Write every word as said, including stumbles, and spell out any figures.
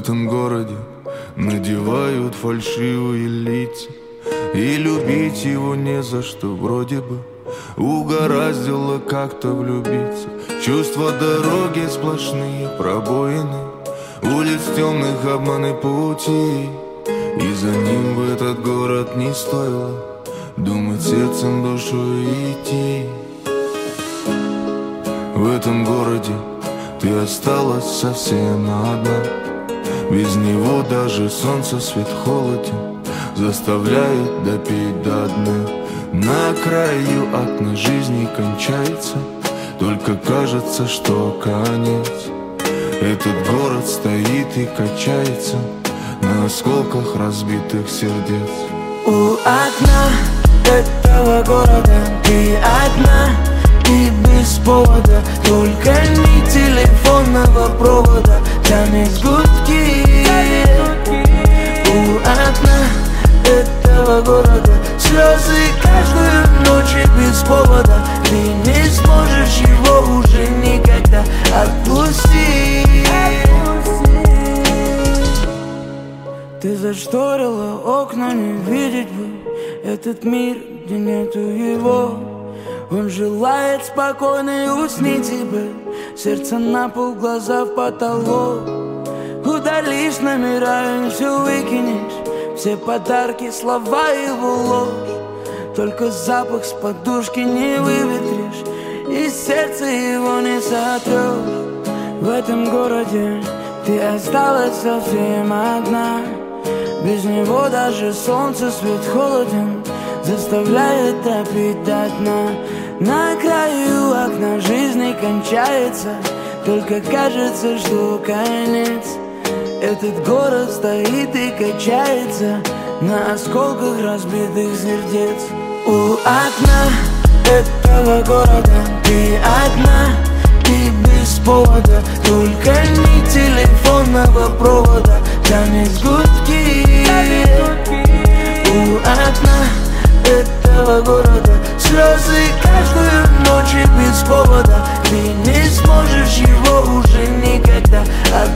этом городе надевают фальшивые лица, и любить его не за что, вроде бы угораздило как-то влюбиться. Чувства дороги сплошные пробоины, улиц темных обманы пути, и за ним в этот город не стоило думать сердцем, душой идти. В этом городе ты осталась совсем одна, без него даже солнце свет холоден, заставляет допить до дна. На краю окна жизни кончается, только кажется, что конец. Этот город стоит и качается на осколках разбитых сердец. У окна этого города ты одна и без повода, только ни телефонного провода тянет гудки. У окна этого города слезы каждую ночь и без повода, ты не сможешь его уже никогда отпустить. Ты зашторила окна, не видеть бы этот мир, где нету его. Он желает спокойно и усни тебе, сердце на пол, глаза в потолок. Удалишь номера и все выкинешь, все подарки, слова его ложь. Только запах с подушки не выветришь, и сердце его не сотрешь. В этом городе ты осталась совсем одна, без него даже солнце свет холоден, заставляет топить до дна. На краю окна жизни кончается, только кажется, что конец. Этот город стоит и качается на осколках разбитых сердец. У окна этого города ты одна и без повода, только ни телефонного провода тянет гудки. У окна этого города слезы каждую ночь и без повода, ты не сможешь его уже никогда